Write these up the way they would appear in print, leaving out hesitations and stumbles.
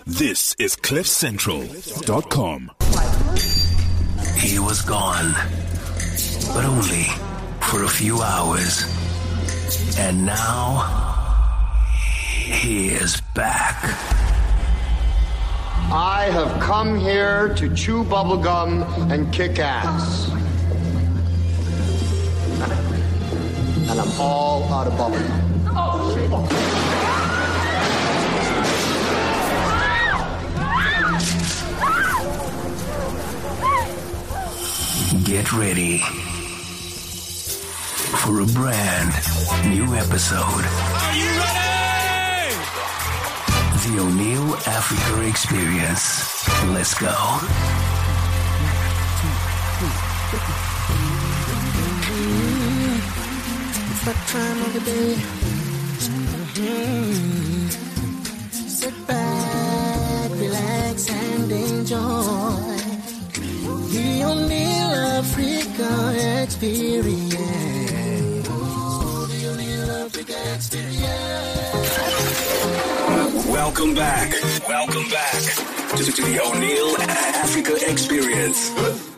This is CliffCentral.com. He was gone, but only for a few hours. And now, he is back. I have come here to chew bubblegum and kick ass. And I'm all out of bubblegum. Oh, shit. Get ready for a brand new episode. Are you ready? The O'Neill Africa Experience. Let's go. It's that time of the day. Sit back, relax, and enjoy the O'Neill Africa Experience. The O'Neill Africa Experience. Welcome back to the O'Neill Africa Experience.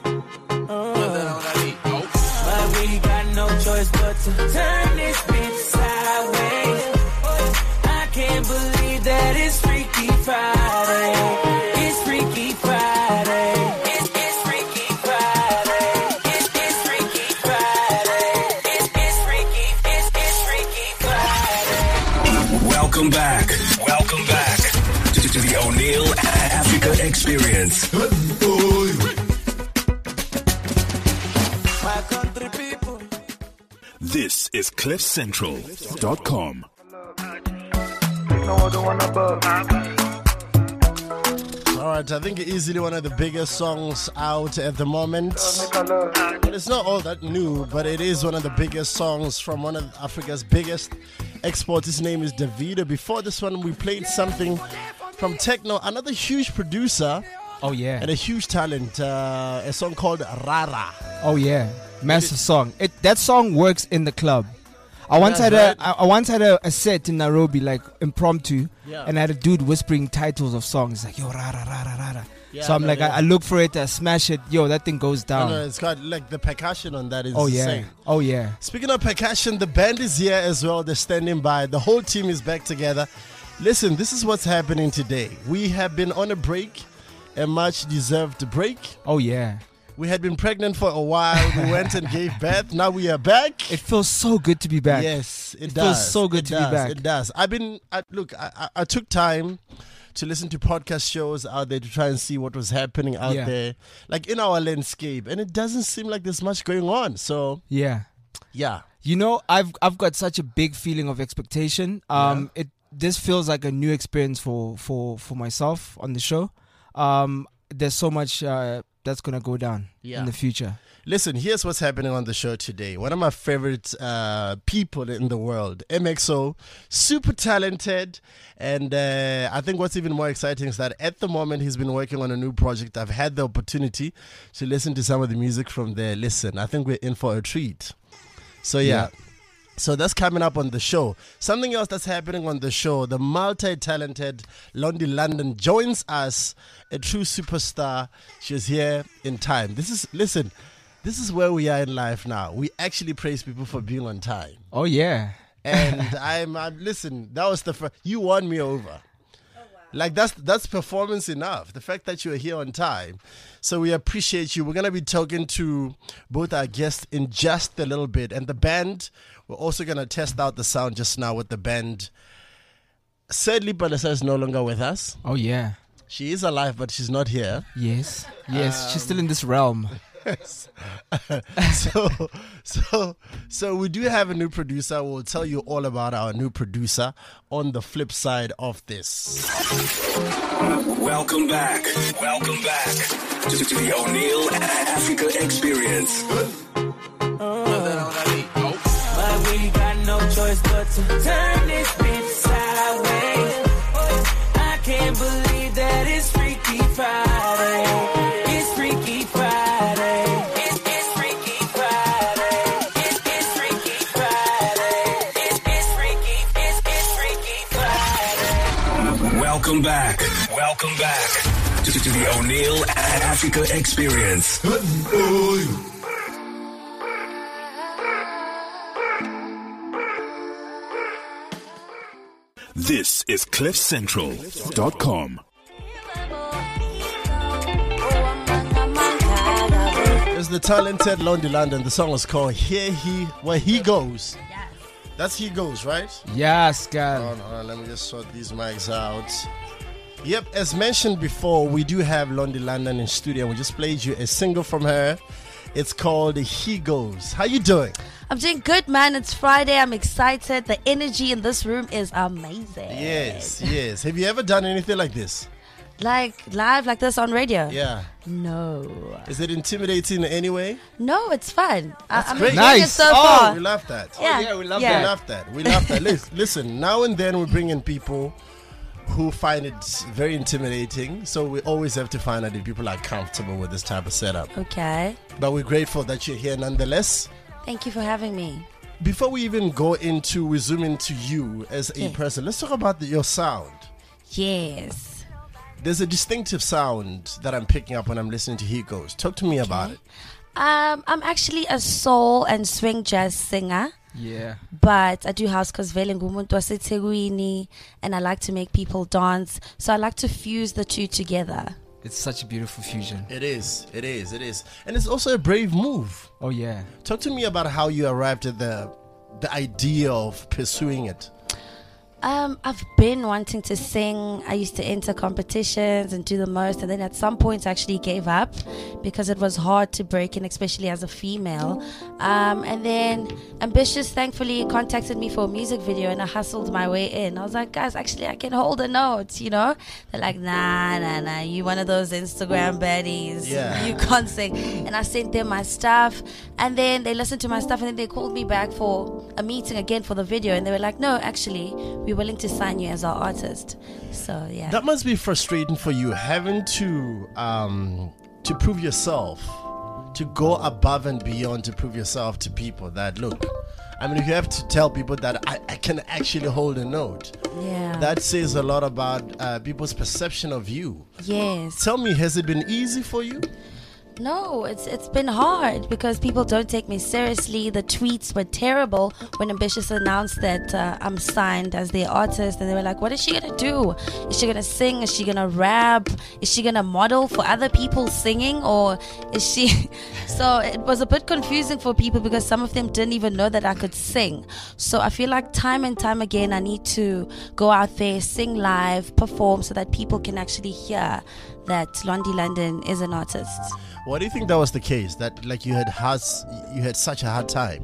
But we got no choice but to turn this bitch sideways. I can't believe that it's Freaky Friday. It's Freaky Friday. It's Freaky Friday. It's Freaky Friday. It's Freaky Friday. Welcome back to the O'Neill Africa Experience. My country people. This is CliffCentral.com. All right, I think easily one of the biggest songs out at the moment. It's not all that new, but it is one of the biggest songs from one of Africa's biggest exports. His name is Davido. Before this one, we played something from Techno, another huge producer. Oh yeah, and a huge talent. A song called Rara. Oh yeah, massive song. That song works in the club. I once had a set in Nairobi, like impromptu, and I had a dude whispering titles of songs, like yo Rara Rara Rara. Yeah, so I'm like, I look for it, I smash it, yo, that thing goes down. No, it's got like the percussion on that is insane. Oh yeah. Speaking of percussion, the band is here as well. They're standing by. The whole team is back together. Listen, this is what's happening today. We have been on a break. A much deserved break. Oh yeah. We had been pregnant for a while. We went and gave birth. Now we are back. It feels so good to be back. Yes, it does. Feels so good to be back. It does. I took time to listen to podcast shows out there to try and see what was happening out there, like in our landscape, and it doesn't seem like there's much going on. So yeah. You know, I've got such a big feeling of expectation. This feels like a new experience for myself on the show. There's so much that's gonna go down in the future. Listen, here's what's happening on the show today. One of my favorite people in the world, MXO, super talented, and I think what's even more exciting is that at the moment he's been working on a new project. I've had the opportunity to listen to some of the music from there. Listen, I think we're in for a treat. So So that's coming up on the show. Something else that's happening on the show, the multi-talented Londi London joins us, a true superstar. She's here in time. This is where we are in life now. We actually praise people for being on time. Oh, yeah. And listen, that was the first, you won me over. Like that's performance enough. The fact that you are here on time. So we appreciate you. We're going to be talking to both our guests in just a little bit. And the band, we're also going to test out the sound just now with the band. Sadly, Palesa is no longer with us. Oh, yeah. She is alive, but she's not here. Yes. She's still in this realm. So we do have a new producer. We'll tell you all about our new producer on the flip side of this. Welcome back to the O'Neill Africa Experience. But we got no choice but to turn this bitch sideways. I can't believe that it's Freaky Friday. It's Freaky Friday. It's Freaky Friday. It's Freaky Friday. It's Freaky Friday. Welcome back Welcome back to the O'Neill Africa Experience. This is CliffCentral.com. It's the talented Londi London. The song was called Where He Goes. That's He Goes, right? Yes, girl. Hold on, let me just sort these mics out. Yep, as mentioned before, we do have Londi London in studio. We just played you a single from her. It's called He Goes. How you doing? I'm doing good, man. It's Friday. I'm excited. The energy in this room is amazing. Yes. Have you ever done anything like this? Like live like this on radio? Yeah. No. Is it intimidating in any way? No, it's fun. I'm great. enjoying it Nice. so far. We love that. Yeah. we love We that. love that. We love that. Listen, now and then we bring in people who find it very intimidating. So we always have to find out if people are comfortable with this type of setup. Okay. But we're grateful that you're here nonetheless. Thank you for having me. Before we even we zoom into you as a Yeah. person, let's talk about your sound. Yes. There's a distinctive sound that I'm picking up when I'm listening to He Goes. Talk to me about it. I'm actually a soul and swing jazz singer. Yeah. But I do house because vele ngumuntu waseThekwini, and I like to make people dance. So I like to fuse the two together. It's such a beautiful fusion. It is. And it's also a brave move. Oh, yeah. Talk to me about how you arrived at the idea of pursuing it. I've been wanting to sing. I used to enter competitions and do the most, and then at some point I actually gave up because it was hard to break in, especially as a female. And then Ambitious thankfully contacted me for a music video, and I hustled my way in. I was like, guys, actually I can hold a note, you know? They're like, nah, you one of those Instagram baddies. Yeah. You can't sing. And I sent them my stuff, and then they listened to my stuff, and then they called me back for a meeting again for the video, and they were like, no, actually we're willing to sign you as our artist. So yeah, That must be frustrating for you, having to prove yourself, to go above and beyond to prove yourself to people that, look, I mean, if you have to tell people that I can actually hold a note, yeah, that says a lot about people's perception of you. yes. Tell me, has it been easy for you? No, it's been hard because people don't take me seriously. The tweets were terrible when Ambitious announced that I'm signed as their artist, and they were like, what is she gonna do? Is she gonna sing? Is she gonna rap? Is she gonna model for other people singing? Or is she... So it was a bit confusing for people because some of them didn't even know that I could sing. So I feel like time and time again I need to go out there, sing live, perform, so that people can actually hear that Londi London is an artist. Why do you think that was the case? That like you had such a hard time?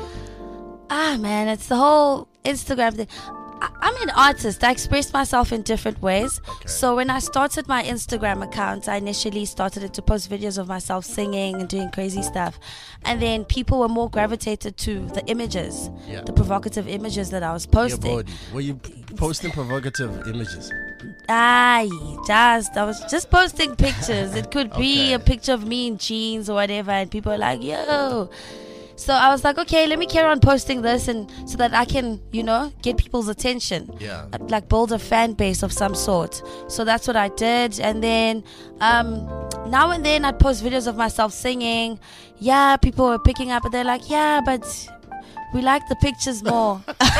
Man, it's the whole Instagram thing. I'm an artist. I express myself in different ways. Okay. So when I started my Instagram account, I initially started it to post videos of myself singing and doing crazy stuff. And then people were more gravitated to the images, Yeah. the provocative images that I was Your posting. body. Were you posting provocative images? I was just posting pictures. It could be Okay. a picture of me in jeans or whatever, and people are like, yo. So I was like, okay, let me carry on posting this, and so that I can, get people's attention. Yeah. Like build a fan base of some sort. So that's what I did. And then now and then I'd post videos of myself singing. Yeah, people were picking up, and they're like, yeah, but we like the pictures more.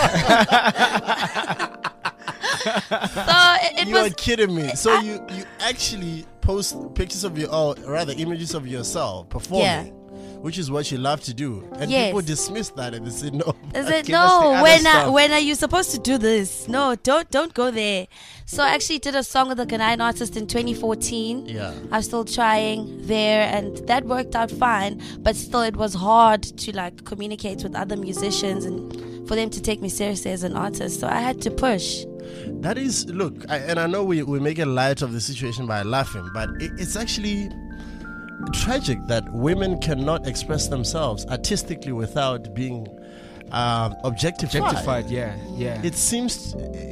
So it You was... are kidding me. So you actually post pictures of images of yourself performing, Yeah. which is what you love to do, and Yes. people dismiss that and they say no. Is it give us the no? other When stuff. are you supposed to do this? No, don't go there. So I actually did a song with a Ghanaian artist in 2014. Yeah. I'm still trying there, and that worked out fine. But still, it was hard to communicate with other musicians and for them to take me seriously as an artist. So I had to push. That is, look, and I know we make a light of the situation by laughing, but it's actually tragic that women cannot express themselves artistically without being objectified. Objectified, yeah. It seems,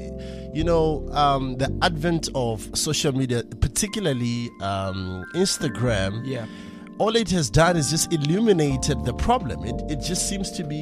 the advent of social media, particularly Instagram, Yeah. all it has done is just illuminated the problem. It just seems to be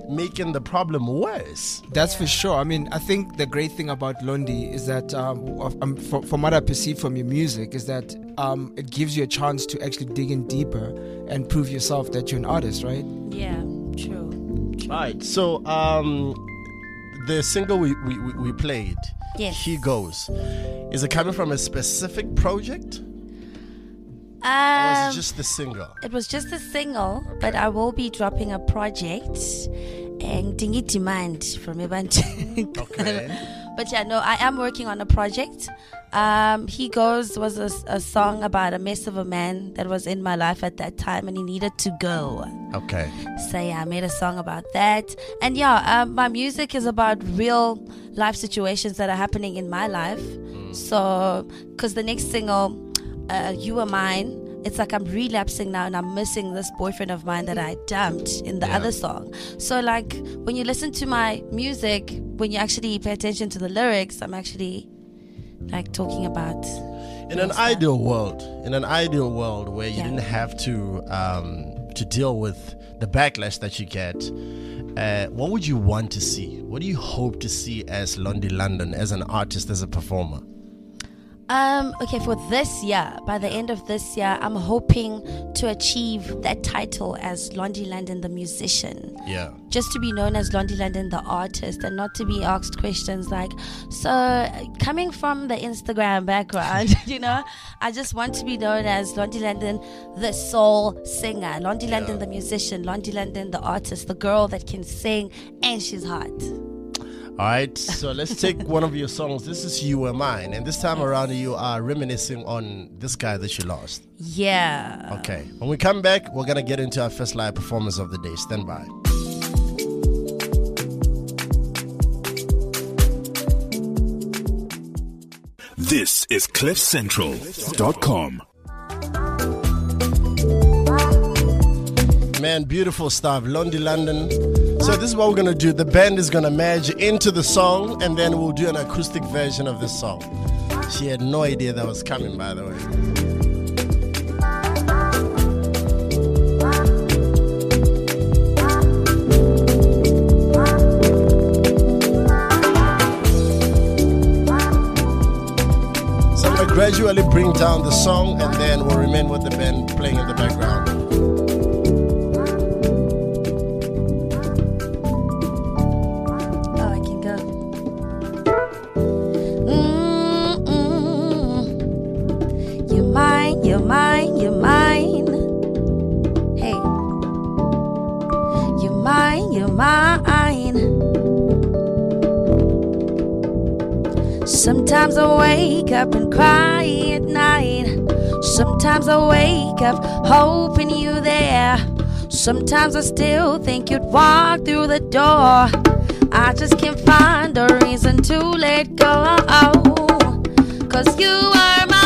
making the problem worse. That's for sure. I mean, I think the great thing about Londi is that, from what I perceive from your music, is that it gives you a chance to actually dig in deeper and prove yourself that you're an artist, right? Yeah, true. Right. So, the single we played, Yes. He Goes, is it coming from a specific project? Or was it just the single? It was just a single, but I will be dropping a project and Dingy Demand from Event. Okay. But yeah, no, I am working on a project. He Goes was a song about a mess of a man that was in my life at that time and he needed to go. Okay. So yeah, I made a song about that. And yeah, my music is about real life situations that are happening in my life. So, because the next single, You Are Mine, it's like I'm relapsing now and I'm missing this boyfriend of mine that I dumped in the other song. So like when you listen to my music, when you actually pay attention to the lyrics, I'm actually like talking about in an ideal world where you didn't have to deal with the backlash that you get, what would you want to see? What do you hope to see as Londi London, as an artist, as a performer? Okay, for this year, by the end of this year, I'm hoping to achieve that title as Londi London the musician. Yeah. Just to be known as Londi London the artist and not to be asked questions like, so coming from the Instagram background, you know, I just want to be known as Londi London the soul singer, Londi London the musician, Londi London the artist, the girl that can sing and she's hot. All right, so let's take one of your songs. This is You Were Mine, and this time around you are reminiscing on this guy that you lost. Yeah. Okay, when we come back, we're going to get into our first live performance of the day. Stand by. This is CliffCentral.com. Man, beautiful stuff. Londi London. So this is what we're going to do. The band is going to merge into the song, and then we'll do an acoustic version of this song. She had no idea that was coming, by the way. So I'm going to gradually bring down the song, and then we'll remain with the band playing in the background. You're mine, you're mine. Hey. You're mine, you're mine. Sometimes I wake up and cry at night. Sometimes I wake up hoping you're there. Sometimes I still think you'd walk through the door. I just can't find a reason to let go. 'Cause you are mine.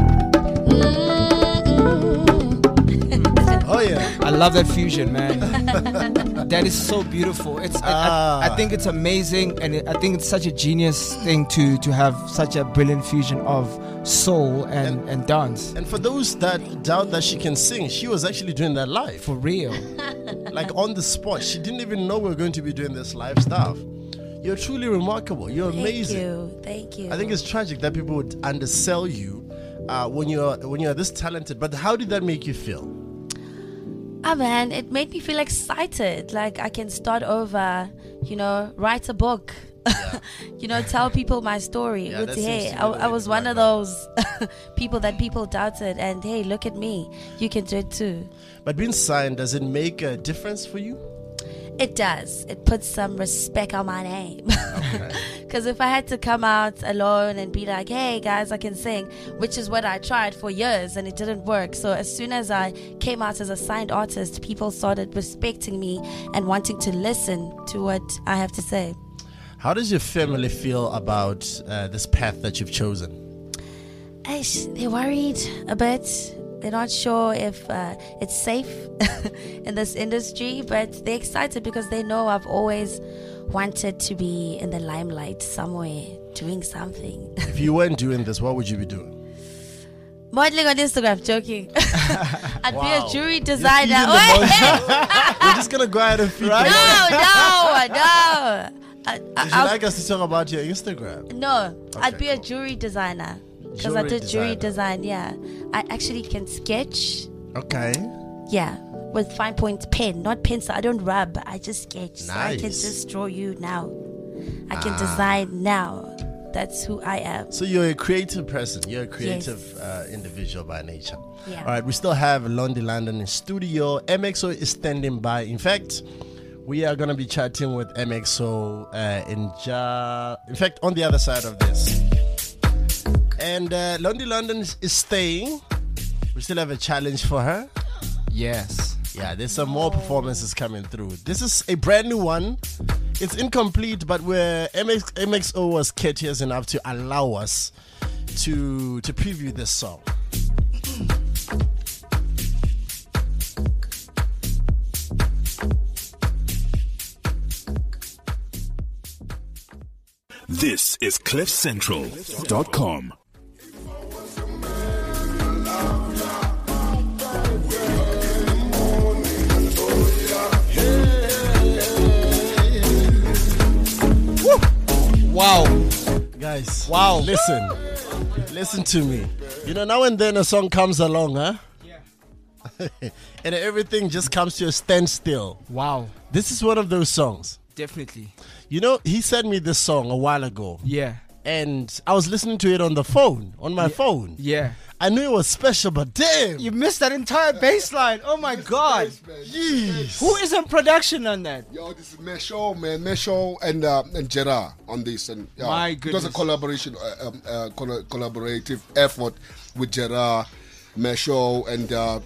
I love that fusion, man. That is so beautiful. I think it's amazing, and I think it's such a genius thing to have such a brilliant fusion of soul and dance. And for those that doubt that she can sing, she was actually doing that live. For real. Like on the spot. She didn't even know we were going to be doing this live stuff. You're truly remarkable. You're amazing. Thank you. I think it's tragic that people would undersell you when you're this talented. But how did that make you feel? Oh man, it made me feel excited. Like I can start over, write a book. Yeah. Tell people my story. Yeah, Hey, I was one of those people that people doubted, and hey, look at me. You can do it too. But being signed, does it make a difference for you? It does. It puts some respect on my name. Because if I had to come out alone and be like, hey guys, I can sing, which is what I tried for years and it didn't work. So as soon as I came out as a signed artist, people started respecting me and wanting to listen to what I have to say. How does your family feel about this path that you've chosen? They're worried a bit. They're not sure if it's safe in this industry, but they're excited because they know I've always wanted to be in the limelight somewhere, doing something. If you weren't doing this, what would you be doing? Modeling on Instagram, joking. I'd be a jewelry designer. We're just going to go ahead and feed No. Would you like us to talk about your Instagram? No, Okay, I'd be a cool. jewelry designer. Because I did jewelry design, yeah. I actually can sketch. Okay. Yeah, with fine point pen, not pencil. I don't rub, I just sketch. So I can Nice. just draw you now. I can design now. That's who I am. So you're a creative person. You're a creative individual by nature. Yeah. All right, we still have Londi London in studio. MXO is standing by. In fact, we are going to be chatting with MXO in fact, on the other side of this. And Londi London is staying. We still have a challenge for her. Yes. Yeah, there's some more performances coming through. This is a brand new one. It's incomplete, but where MXO was courteous enough to allow us to preview this song. This is CliffCentral.com. Wow. Guys, Wow. Listen to me. Now and then a song comes along, huh? Yeah. And everything just comes to a standstill. Wow. This is one of those songs. Definitely. He sent me this song a while ago. Yeah. And I was listening to it on my phone. Yeah. I knew it was special, but damn. You missed that entire bass line. Oh my God. Jeez. Who is in production on that? Yo, this is Mesho, man. Mesho and Gerard on this. And My goodness. It was a collaboration, collaborative effort with Gerard, Mesho, and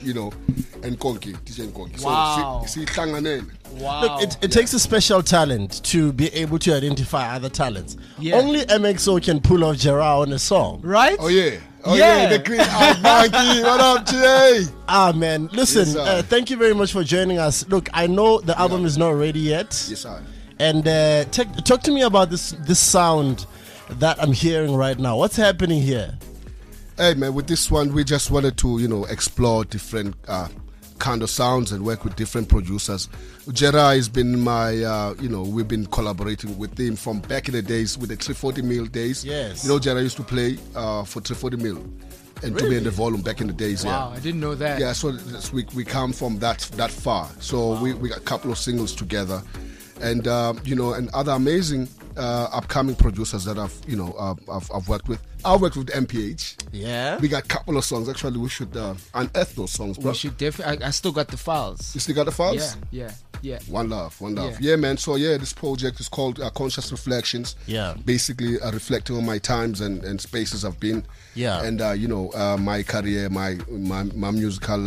and Konki, DJ Konki. Wow. So, see, Wow. Look, it takes a special talent to be able to identify other talents. Yeah. Only MXO can pull off Gerard on a song. Right? Oh yeah. Yeah. The green out monkey. What up, Jay? Man. Listen, Yes, sir. thank you very much for joining us. Look, I know the album is not ready yet. Yes, sir. And talk to me about this sound that I'm hearing right now. What's happening here? Hey, man, with this one, we just wanted to, explore different kind of sounds and work with different producers. Gerard has been my, we've been collaborating with him from back in the days with the 340 mil days. Yes. Gerard used to play for 340 mil and to be in the volume back in the days. Wow, Yeah. I didn't know that. Yeah, so we come from that far. So we got a couple of singles together, and and other amazing upcoming producers that I've worked with. I worked with MPH. Yeah. We got a couple of songs. Actually, we should unearth those songs, bro. We should definitely. I still got the files. You still got the files? Yeah. One love. Yeah. Yeah, man. So this project is called Conscious Reflections. Yeah. Basically, reflecting on my times and spaces I've been. Yeah. And my career, my musical,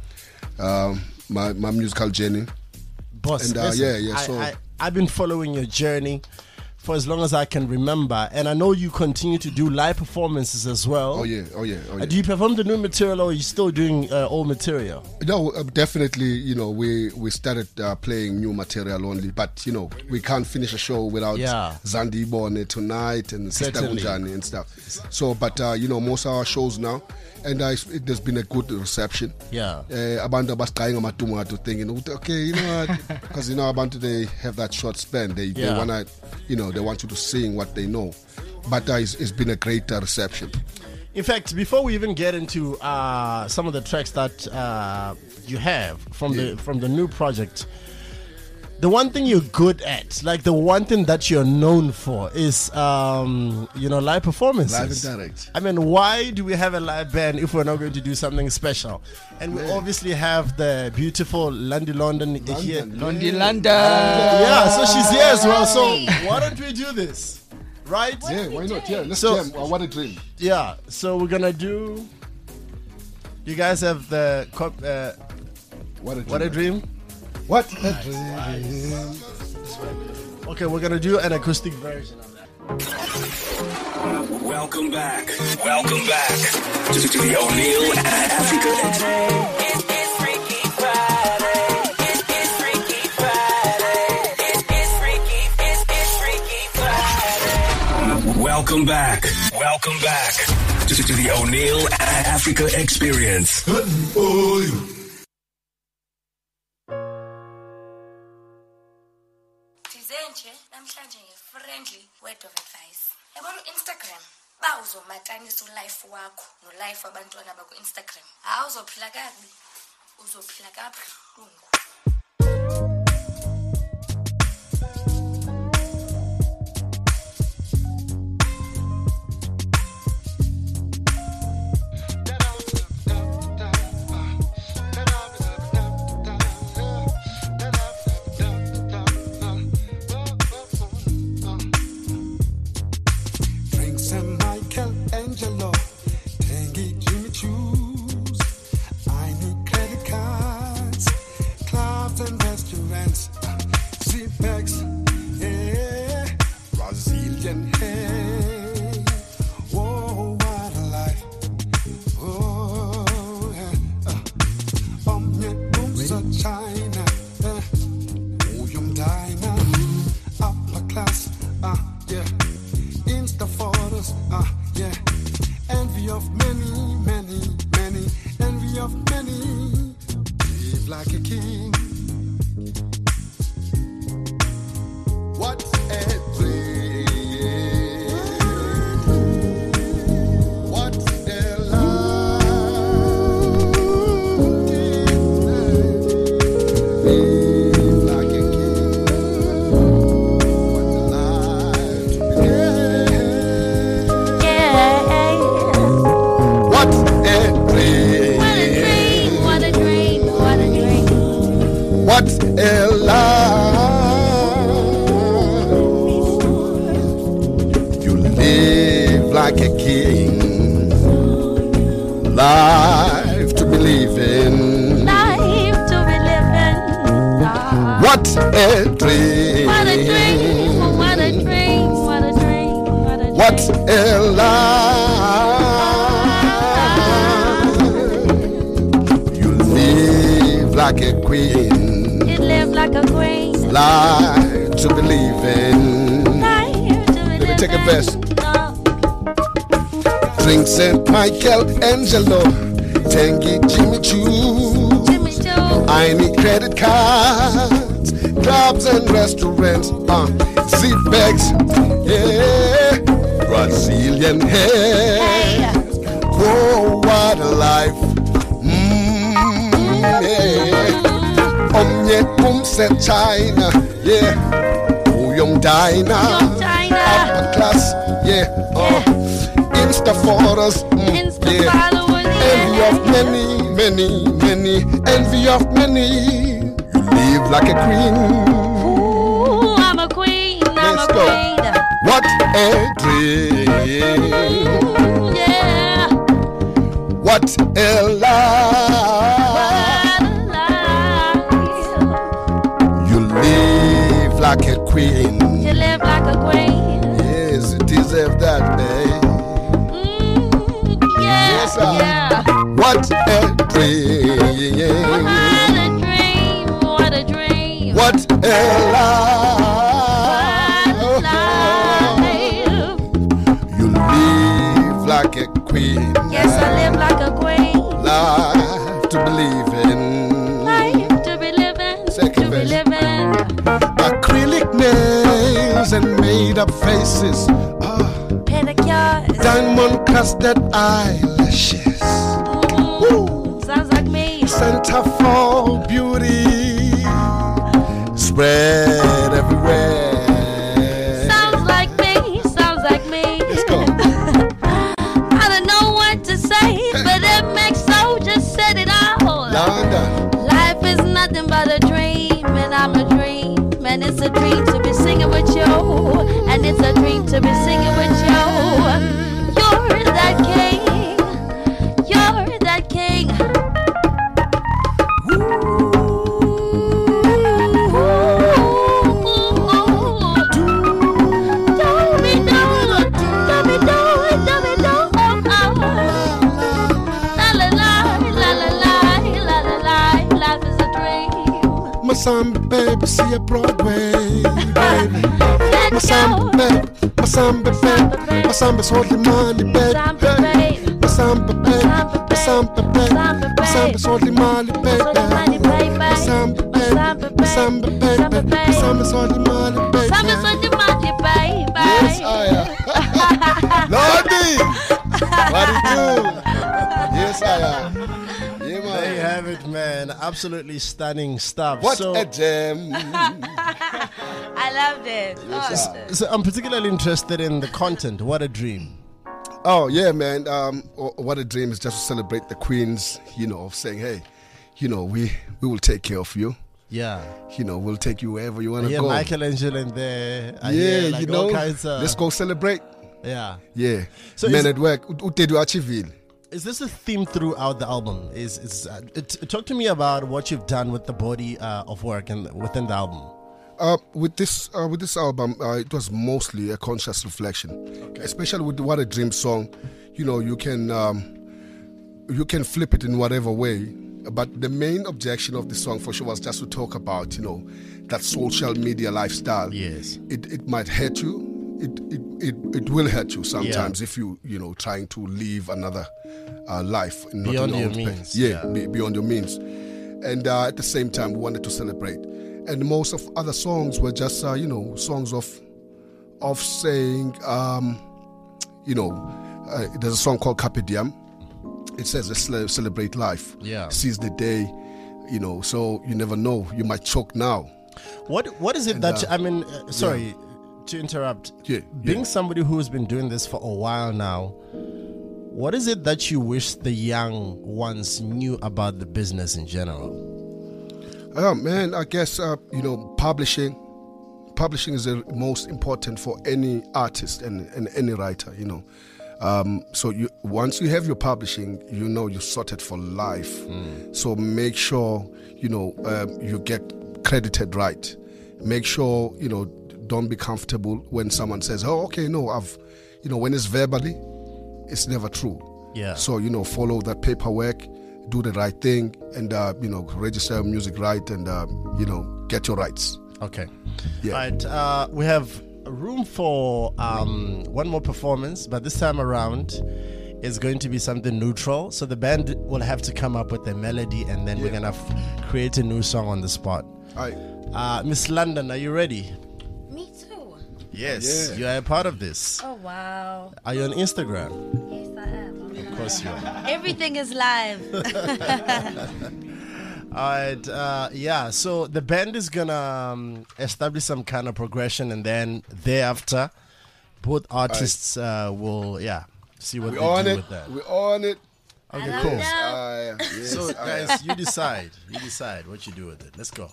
my musical journey. Boss, And, listen, so I've been following your journey for as long as I can remember, and I know you continue to do live performances as well. Oh yeah. Do you perform the new material, or are you still doing old material? No, definitely. You know, we started playing new material only, but you know, we can't finish a show without Zandi Bone tonight and Sister Gunjani and stuff. So, but you know, most of our shows now, and there's been a good reception. Abantu abasqaying amatumato thinking, okay, you know what? Because you know, Abantu, they have that short span. They wanna, you know, they want you to sing what they know. But it's been a great reception. In fact, before we even get into some of the tracks that you have from the new project, the one thing you're good at, like the one thing that you're known for, is live performances. Live and direct. I mean, why do we have a live band if we're not going to do something special? And we obviously have the beautiful Lundy London here. Lundy London. Yeah, so she's here as well. So why don't we do this? Right? Yeah, why not? Yeah, let's jam. What a dream. Yeah, so we're gonna do. You guys have the What a dream. What a dream. Okay, we're gonna do an acoustic version of that. Welcome back to the O'Neill Africa Experience. It's Freaky Friday. It's Freaky Friday. It's Freaky Friday. Welcome back to the O'Neill Africa Experience. Namhlanje friendly word of advice. Yabona Instagram bawuzomatanisa ulife wakho nolife abantwana bakho Instagram. Awuzophila kabi. Uzophila kabuhlungu. Angelo, Tengi, Jimmy Choo. I need credit cards, clubs and restaurants, zip bags, yeah, Brazilian hair. Whoa, what a life! Yeah. Omye set China, yeah. Young Dina, upper class, yeah. Insta photos, yeah. Envy of many, envy of many. You live like a queen. Ooh, I'm a queen, Let's go. What a dream. Ooh, yeah. What a life. You live like a queen. You live like a queen. Yes, what a dream. What a dream. What a life. You live like a queen. Yes, I live like a queen. Life to believe in. Life to be living. Second to be verse. living. Acrylic nails and made up faces. Pedicures. Diamond crusted eyelashes. Sounds like me. Center for beauty. Spread everywhere. Sounds like me. Sounds like me. Let's go. I don't know what to say, but it makes so just said it all. London. Life is nothing but a dream, and I'm a dream. And it's a dream to be singing with you. And it's a dream to be singing with you. You're that king. You're that king. Samba baby, see a Broadway, baby. My samba baby, my samba baby, my samba's holding money, baby. My samba baby, my samba baby, my samba's holding money, baby. My samba baby, my samba baby, my samba's holding money, baby. Yes, I am. Lordy, what do you do? Yes, I am. Yeah, man. There you have it, man. Absolutely stunning stuff. What a gem. I loved it. So I'm particularly interested in the content. What a dream. Oh, yeah, man. What a dream is just to celebrate the queens, of saying, hey, we will take care of you. Yeah. We'll take you wherever you want to Yeah, go. Michelangelo in there. Yeah, all kinds of... let's go celebrate. Yeah. Yeah. So Men at work. Utedu Achiville. Is this a theme throughout the album? Talk to me about what you've done with the body of work and within the album. With this album, it was mostly a conscious reflection, especially with the What a Dream song. You can flip it in whatever way, but the main objection of the song for sure was just to talk about that social media lifestyle. Yes, it might hurt you. It will hurt you sometimes if you trying to live another life beyond your means. Beyond your means. And at the same time, we wanted to celebrate. And most of other songs were just songs of saying there's a song called Carpe Diem. It says let's celebrate life. Yeah, seize the day. So you never know, you might choke now. What is it sorry to interrupt. Being somebody who's been doing this for a while now, what is it that you wish the young ones knew about the business in general? Oh man, I guess publishing is the most important for any artist and any writer. So once you have your publishing, you're sorted for life. So make sure you get credited right. Make sure don't be comfortable when someone says, "Oh, okay, no, when it's verbally, it's never true." Yeah. So follow that paperwork, do the right thing, and register your music right, and get your rights. Okay. Yeah. Right. We have room for one more performance, but this time around is going to be something neutral. So the band will have to come up with a melody, and then we're gonna create a new song on the spot. All right. Miss London, are you ready? Me too. Yes, you are a part of this. Oh wow. Are you on Instagram? Yes, I am. Of course you are. Everything is live. Alright, so the band is gonna establish some kind of progression, and then thereafter both artists will see what they do with that. We're on it. Okay, cool. Yes, So guys, you decide what you do with it. Let's go.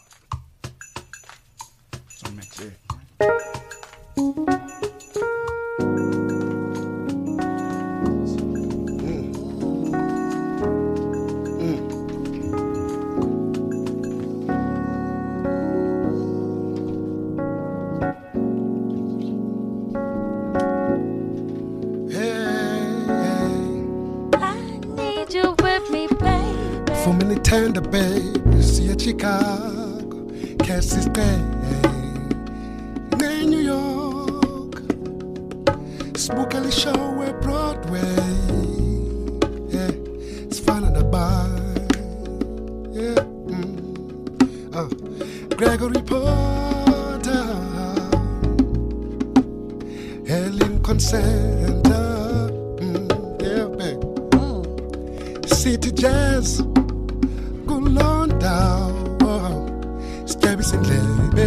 For me tender baby, see a Chicago, Cassis Bay, New York, Spookily Show at Broadway. Yeah, it's fun in the bar. Yeah, Gregory Porter, Helen Center, yeah, baby. City Jazz, good on down, Scabby Sinclair,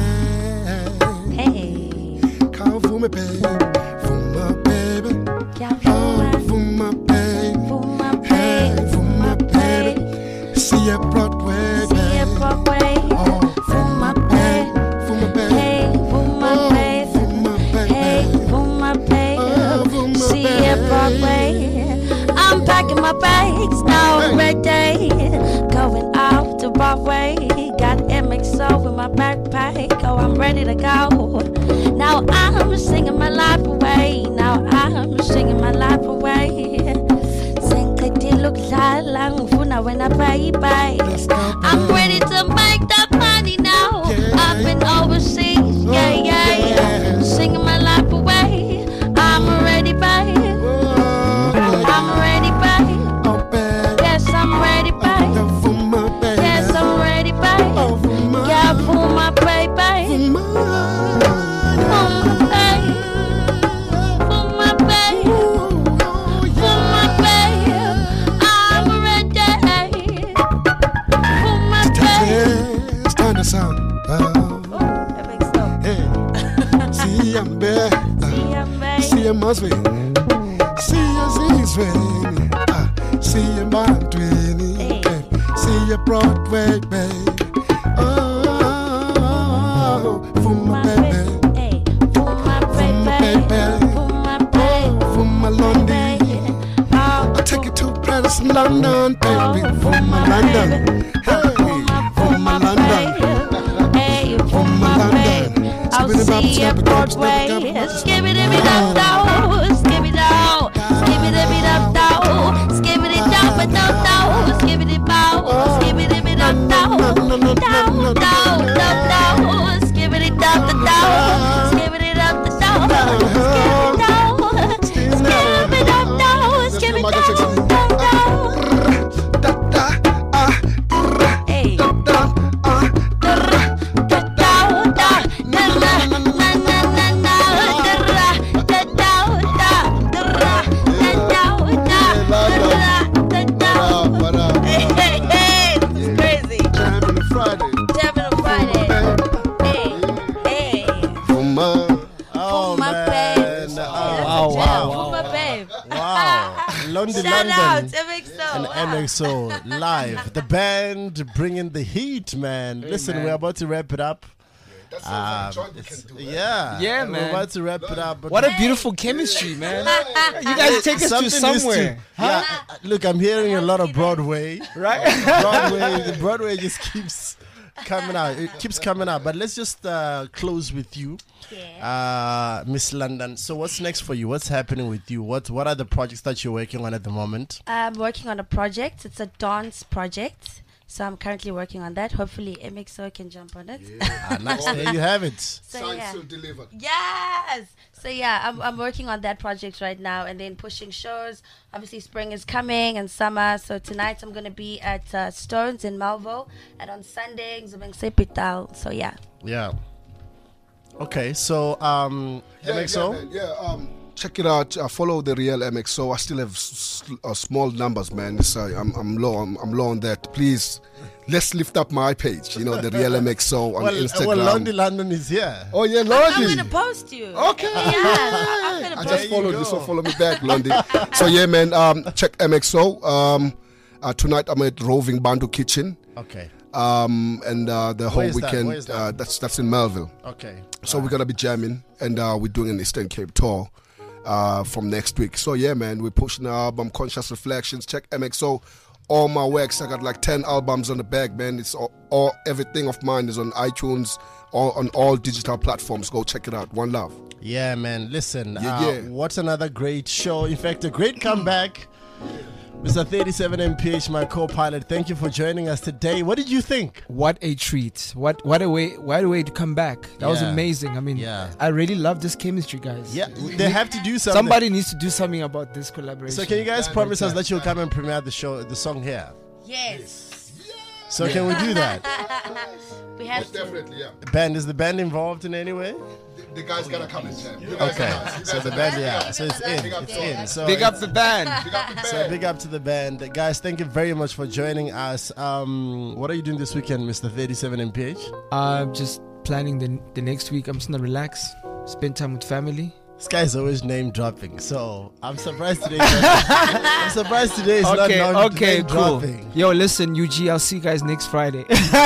Hey, come for me, baby, for my baby, oh, for my baby, hey, for my baby, see a Broadway, see a Broadway. oh, For my babe, for my baby, hey, for my babe, for my baby, hey, for my babe, for my see a baby. Broadway. I'm packing my bags now, ready, going out to Broadway. Got MXO in my backpack, oh, I'm ready to go. Now I'm singing my life away. Now I'm singing my life away. Sing look lang funa when I baby. I'm ready to make that money now. Up and overseas, yeah, yeah, yeah. Singing my life away. I'm ready, babe. I'm ready, babe. Yes, I'm ready, babe. Yes, I'm ready, babe. Yeah, for my baby. For my babe. For my babe. For my babe. I'm ready. For my babe. Stand the sound. That makes sense. Hey, see I'm back. See I'm Masway. See I'm Zizway. See I'm Bantwini. See you Broadway, baby. Oh, for my baby. For my baby. For my babe. For my London. I'll take you to Paris and London, baby. For my London. Hey, for my London. Hey, for my babe. I'll see you Broadway. Skip it, up, down. Skip it down. Skip it, up, down. Skip it down, but down, down. Skip it bow. Skip it, up, down. Down, down, down, down. Skip it down, the down. Skip it up, the down. Skip it down. Skip it up, down. Skip it down, down, down. Hey. London, Shout London, out MXO. and MXO live. The band bringing the heat, man. Listen, we're about to wrap it up. Yeah, Yeah, man. We're about to wrap it up. But What a beautiful chemistry, man. You guys take us to Something needs somewhere. Yeah, look, I'm hearing a lot of Broadway. Right? Broadway just keeps coming out. It keeps coming out. But let's just close with you, Miss London. So what's next for you? What's happening with you? What are the projects that you're working on at the moment? I'm working on a project. It's a dance project. So I'm currently working on that. Hopefully MXO can jump on it. Nice. There you have it. So, yeah. still delivered. Yes. So yeah, I'm working on that project right now, and then pushing shows. Obviously, spring is coming and summer. So tonight I'm gonna be at Stones in Melville, and on Sunday Zubeng Sepital. So yeah. Yeah. Okay. So MXO. Check it out. Follow the real MXO. I still have small numbers, man. So I'm low. I'm low on that. Please, let's lift up my page. You know, the real MXO on Instagram. Well, London is here. Oh yeah, I'm Londi. gonna post you. Okay. Yeah. I'm gonna I post just you. followed you, so follow me back, Londi. So yeah, man. Check MXO. Tonight I'm at Roving Bantu Kitchen. Okay. And the whole Where is that? weekend. Where is that? That's in Melville. Okay. So we're gonna be jamming, and we're doing an Eastern Cape tour from next week. So yeah, man, we're pushing the album Conscious Reflections. Check MXO. All my works. I got like 10 albums on the bag, man. It's all everything of mine is on iTunes, on all digital platforms. Go check it out. One love. Yeah, man. Listen. Yeah. What another great show. In fact, a great comeback. Mr. 37 MPH, my co-pilot, thank you for joining us today. What did you think? What a treat. What a way to come back. That was amazing. I mean, I really love this chemistry, guys. Yeah, they have to do something. Somebody needs to do something about this collaboration. So can you guys promise us that you'll come and premiere the song here? Yes. So can we do that? We have to. Definitely, yeah. Band, is the band involved in any way? The guys gotta come and jam. Okay, so the band, so it's in. It's in. So big up the band. So big up to the band. Guys, thank you very much for joining us. What are you doing this weekend, Mr. 37 MPH? Just planning the next week. I'm just gonna relax, spend time with family. This guy's always name dropping, so I'm surprised today. I'm surprised today is not name dropping. Yo, listen, UG, I'll see you guys next Friday.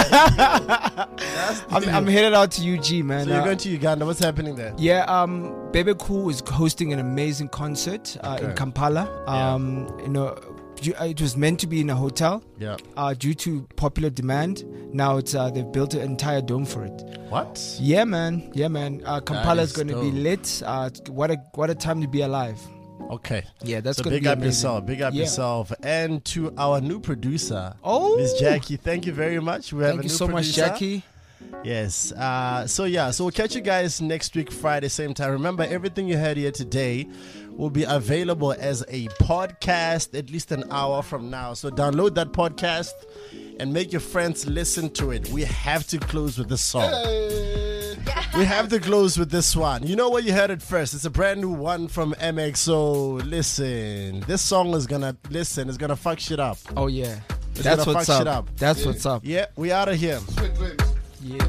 I'm headed out to UG, man. So you're going to Uganda. What's happening there? Yeah, Bebe Cool is hosting an amazing concert in Kampala. You know, it was meant to be in a hotel. Yeah. Due to popular demand, now it's they've built an entire dome for it. What? Yeah, man. Kampala is going to be lit. What a time to be alive. Okay. Yeah, that's so going to big be up amazing. yourself. Big up yourself. And to our new producer, Oh, Miss Jackie. Thank you very much. We have thank a you new so much, producer. Jackie. Yes. So we'll catch you guys next week, Friday, same time. Remember, everything you heard here today will be available as a podcast at least an hour from now. So download that podcast and make your friends listen to it. We have to close with this song. We have to close with this one. You know what? You heard it first. It's a brand new one from MXO. Listen, this song is gonna fuck shit up. Oh yeah, It's that's gonna what's fuck up. shit up. That's what's up. Yeah, we out of here. Sweet dreams. Yeah.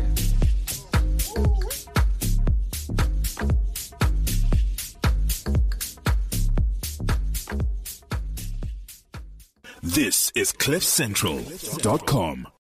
This is CliffCentral.com.